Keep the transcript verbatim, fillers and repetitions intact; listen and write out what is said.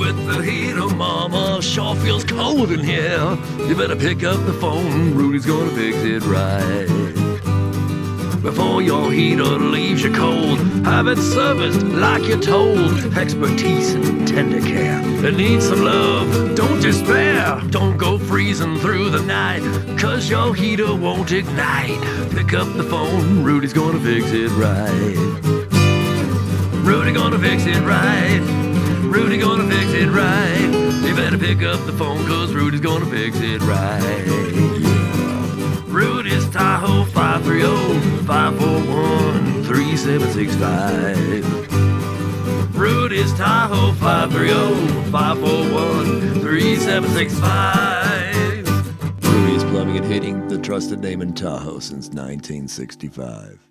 with the heater, mama. Sure feels cold in here. You better pick up the phone. Rudy's gonna fix it right. Before your heater leaves you cold, have it serviced like you're told. Expertise and tender care. It needs some love, don't despair. Don't go freezing through the night, cause your heater won't ignite. Pick up the phone, Rudy's gonna fix it right. Rudy gonna fix it right. Rudy gonna fix it right. You better pick up the phone, cause Rudy's gonna fix it right. Yeah. Rudy's Tahoe five three zero, five four one, three seven six five. Rudy's Tahoe five three zero, five four one, three seven six five. Rudy's Plumbing and Heating, the trusted name in Tahoe since nineteen sixty-five.